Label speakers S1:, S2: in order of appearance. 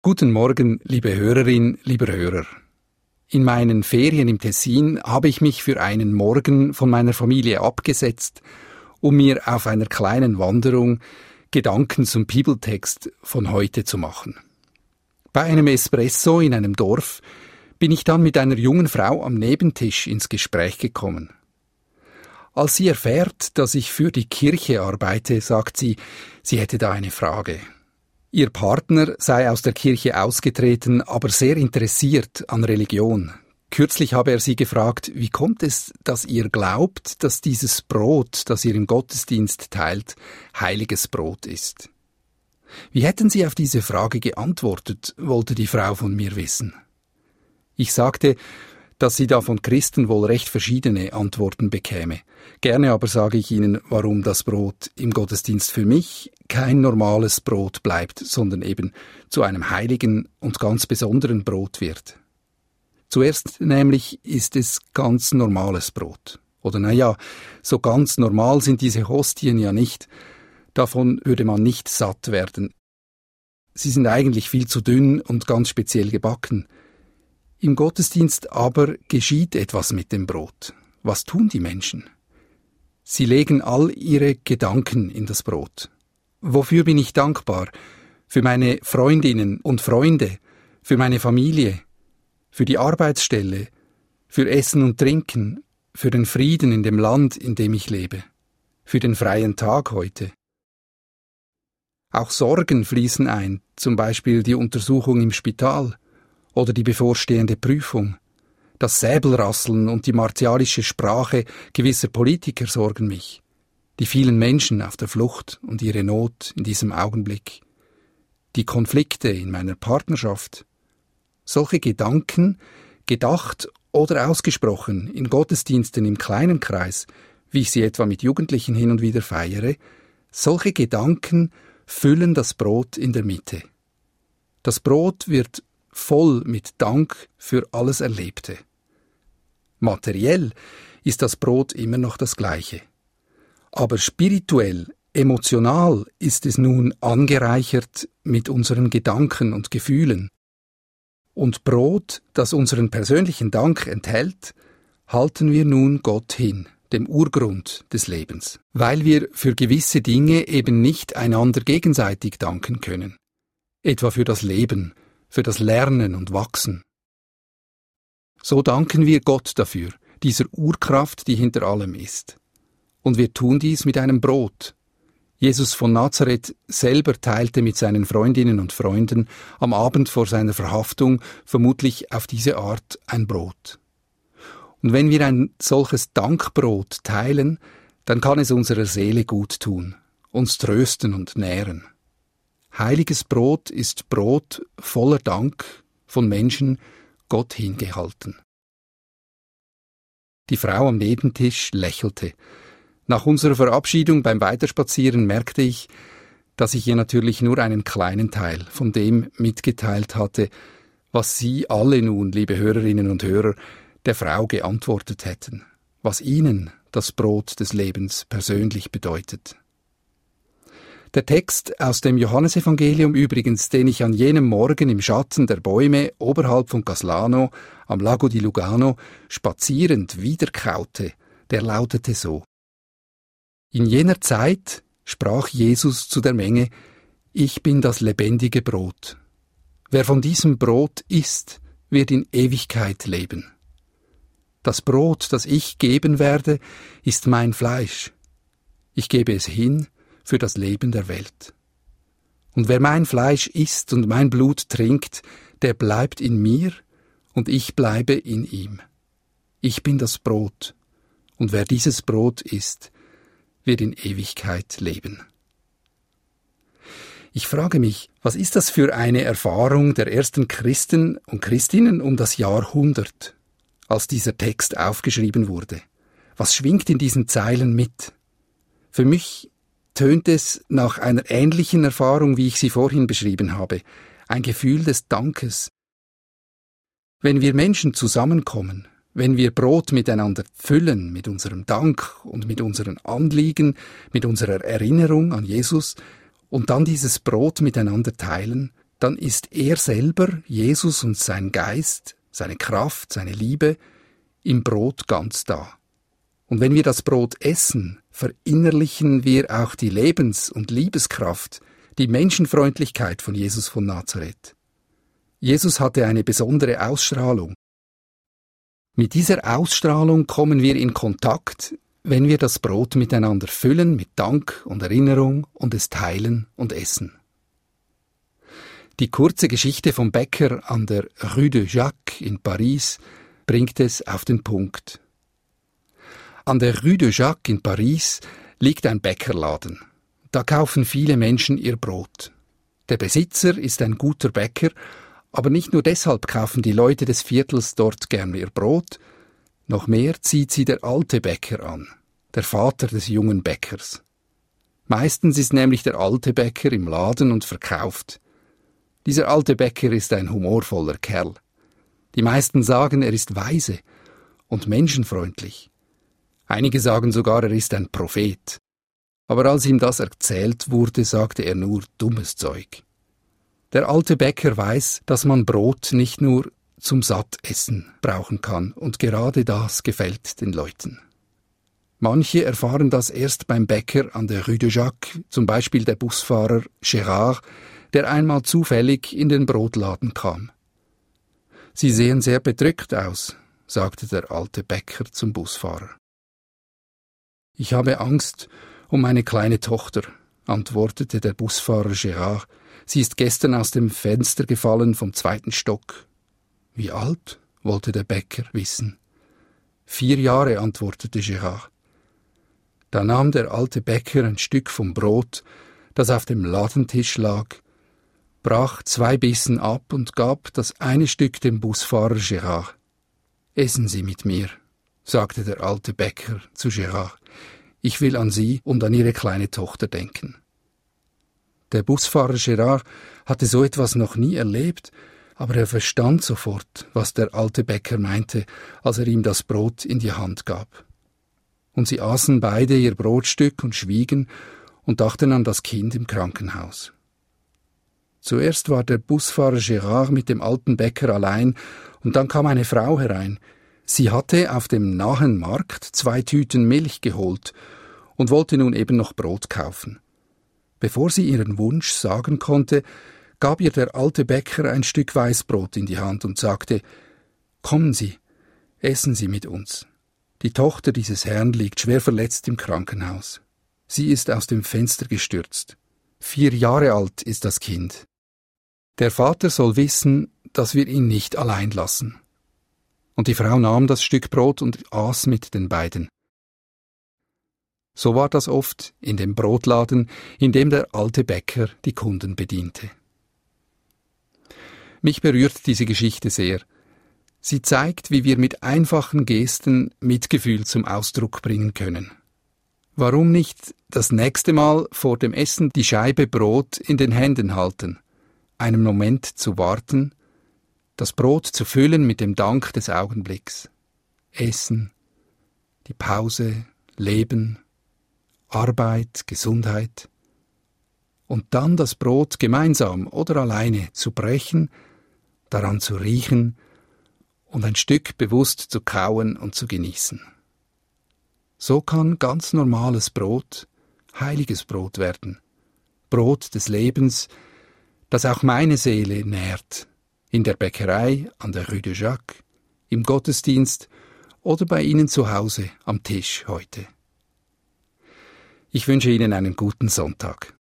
S1: Guten Morgen, liebe Hörerin, lieber Hörer. In meinen Ferien im Tessin habe ich mich für einen Morgen von meiner Familie abgesetzt, um mir auf einer kleinen Wanderung Gedanken zum Bibeltext von heute zu machen. Bei einem Espresso in einem Dorf bin ich dann mit einer jungen Frau am Nebentisch ins Gespräch gekommen. Als sie erfährt, dass ich für die Kirche arbeite, sagt sie, sie hätte da eine Frage. Ihr Partner sei aus der Kirche ausgetreten, aber sehr interessiert an Religion. Kürzlich habe er sie gefragt, wie kommt es, dass ihr glaubt, dass dieses Brot, das ihr im Gottesdienst teilt, heiliges Brot ist? Wie hätten Sie auf diese Frage geantwortet, wollte die Frau von mir wissen. Ich sagte, dass sie da von Christen wohl recht verschiedene Antworten bekäme. Gerne aber sage ich Ihnen, warum das Brot im Gottesdienst für mich kein normales Brot bleibt, sondern eben zu einem heiligen und ganz besonderen Brot wird. Zuerst nämlich ist es ganz normales Brot. Oder naja, so ganz normal sind diese Hostien ja nicht. Davon würde man nicht satt werden. Sie sind eigentlich viel zu dünn und ganz speziell gebacken. Im Gottesdienst aber geschieht etwas mit dem Brot. Was tun die Menschen? Sie legen all ihre Gedanken in das Brot. Wofür bin ich dankbar? Für meine Freundinnen und Freunde, für meine Familie, für die Arbeitsstelle, für Essen und Trinken, für den Frieden in dem Land, in dem ich lebe, für den freien Tag heute. Auch Sorgen fließen ein, zum Beispiel die Untersuchung im Spital oder die bevorstehende Prüfung. Das Säbelrasseln und die martialische Sprache gewisser Politiker sorgen mich. Die vielen Menschen auf der Flucht und ihre Not in diesem Augenblick. Die Konflikte in meiner Partnerschaft. Solche Gedanken, gedacht oder ausgesprochen in Gottesdiensten im kleinen Kreis, wie ich sie etwa mit Jugendlichen hin und wieder feiere, solche Gedanken füllen das Brot in der Mitte. Das Brot wird voll mit Dank für alles Erlebte. Materiell ist das Brot immer noch das Gleiche. Aber spirituell, emotional ist es nun angereichert mit unseren Gedanken und Gefühlen. Und Brot, das unseren persönlichen Dank enthält, halten wir nun Gott hin, dem Urgrund des Lebens, weil wir für gewisse Dinge eben nicht einander gegenseitig danken können, etwa für das Leben, für das Lernen und Wachsen. So danken wir Gott dafür, dieser Urkraft, die hinter allem ist. Und wir tun dies mit einem Brot. Jesus von Nazareth selber teilte mit seinen Freundinnen und Freunden am Abend vor seiner Verhaftung vermutlich auf diese Art ein Brot. Und wenn wir ein solches Dankbrot teilen, dann kann es unserer Seele gut tun, uns trösten und nähren. Heiliges Brot ist Brot voller Dank von Menschen Gott hingehalten. Die Frau am Nebentisch lächelte. Nach unserer Verabschiedung beim Weiterspazieren merkte ich, dass ich ihr natürlich nur einen kleinen Teil von dem mitgeteilt hatte, was Sie alle nun, liebe Hörerinnen und Hörer, der Frau geantwortet hätten, was Ihnen das Brot des Lebens persönlich bedeutet. Der Text aus dem Johannesevangelium übrigens, den ich an jenem Morgen im Schatten der Bäume oberhalb von Caslano am Lago di Lugano spazierend wiederkaute, der lautete so: In jener Zeit sprach Jesus zu der Menge: Ich bin das lebendige Brot. Wer von diesem Brot isst, wird in Ewigkeit leben. Das Brot, das ich geben werde, ist mein Fleisch. Ich gebe es hin für das Leben der Welt. Und wer mein Fleisch isst und mein Blut trinkt, der bleibt in mir und ich bleibe in ihm. Ich bin das Brot, und wer dieses Brot isst, wird in Ewigkeit leben. Ich frage mich, was ist das für eine Erfahrung der ersten Christen und Christinnen um das Jahr 100, als dieser Text aufgeschrieben wurde? Was schwingt in diesen Zeilen mit? Für mich tönt es nach einer ähnlichen Erfahrung, wie ich sie vorhin beschrieben habe, ein Gefühl des Dankes. Wenn wir Menschen zusammenkommen, wenn wir Brot miteinander füllen mit unserem Dank und mit unseren Anliegen, mit unserer Erinnerung an Jesus und dann dieses Brot miteinander teilen, dann ist er selber, Jesus und sein Geist, seine Kraft, seine Liebe, im Brot ganz da. Und wenn wir das Brot essen, verinnerlichen wir auch die Lebens- und Liebeskraft, die Menschenfreundlichkeit von Jesus von Nazareth. Jesus hatte eine besondere Ausstrahlung. Mit dieser Ausstrahlung kommen wir in Kontakt, wenn wir das Brot miteinander füllen mit Dank und Erinnerung und es teilen und essen. Die kurze Geschichte vom Bäcker an der Rue de Jacques in Paris bringt es auf den Punkt. An der Rue de Jacques in Paris liegt ein Bäckerladen. Da kaufen viele Menschen ihr Brot. Der Besitzer ist ein guter Bäcker, aber nicht nur deshalb kaufen die Leute des Viertels dort gern ihr Brot, noch mehr zieht sie der alte Bäcker an, der Vater des jungen Bäckers. Meistens ist nämlich der alte Bäcker im Laden und verkauft. Dieser alte Bäcker ist ein humorvoller Kerl. Die meisten sagen, er ist weise und menschenfreundlich. Einige sagen sogar, er ist ein Prophet. Aber als ihm das erzählt wurde, sagte er nur dummes Zeug. Der alte Bäcker weiß, dass man Brot nicht nur zum Sattessen brauchen kann, und gerade das gefällt den Leuten. Manche erfahren das erst beim Bäcker an der Rue de Jacques, zum Beispiel der Busfahrer Gérard, der einmal zufällig in den Brotladen kam. »Sie sehen sehr bedrückt aus«, sagte der alte Bäcker zum Busfahrer. »Ich habe Angst um meine kleine Tochter«, antwortete der Busfahrer Gérard. »Sie ist gestern aus dem Fenster gefallen vom 2. Stock.« »Wie alt?« wollte der Bäcker wissen. 4 Jahre, antwortete Gérard. Da nahm der alte Bäcker ein Stück vom Brot, das auf dem Ladentisch lag, brach 2 Bissen ab und gab das eine Stück dem Busfahrer Gérard. »Essen Sie mit mir«, sagte der alte Bäcker zu Gérard. »Ich will an Sie und an Ihre kleine Tochter denken.« Der Busfahrer Gérard hatte so etwas noch nie erlebt, aber er verstand sofort, was der alte Bäcker meinte, als er ihm das Brot in die Hand gab. Und sie aßen beide ihr Brotstück und schwiegen und dachten an das Kind im Krankenhaus. Zuerst war der Busfahrer Gérard mit dem alten Bäcker allein, und dann kam eine Frau herein. Sie hatte auf dem nahen Markt 2 Tüten Milch geholt und wollte nun eben noch Brot kaufen. Bevor sie ihren Wunsch sagen konnte, gab ihr der alte Bäcker ein Stück Weißbrot in die Hand und sagte: »Kommen Sie, essen Sie mit uns. Die Tochter dieses Herrn liegt schwer verletzt im Krankenhaus. Sie ist aus dem Fenster gestürzt. 4 Jahre alt ist das Kind. Der Vater soll wissen, dass wir ihn nicht allein lassen.« Und die Frau nahm das Stück Brot und aß mit den beiden. So war das oft in dem Brotladen, in dem der alte Bäcker die Kunden bediente. Mich berührt diese Geschichte sehr. Sie zeigt, wie wir mit einfachen Gesten Mitgefühl zum Ausdruck bringen können. Warum nicht das nächste Mal vor dem Essen die Scheibe Brot in den Händen halten, einen Moment zu warten, das Brot zu füllen mit dem Dank des Augenblicks. Essen, die Pause, Leben, Arbeit, Gesundheit. Und dann das Brot gemeinsam oder alleine zu brechen, daran zu riechen und ein Stück bewusst zu kauen und zu genießen. So kann ganz normales Brot heiliges Brot werden, Brot des Lebens, das auch meine Seele nährt, in der Bäckerei an der Rue de Jacques, im Gottesdienst oder bei Ihnen zu Hause am Tisch heute. Ich wünsche Ihnen einen guten Sonntag.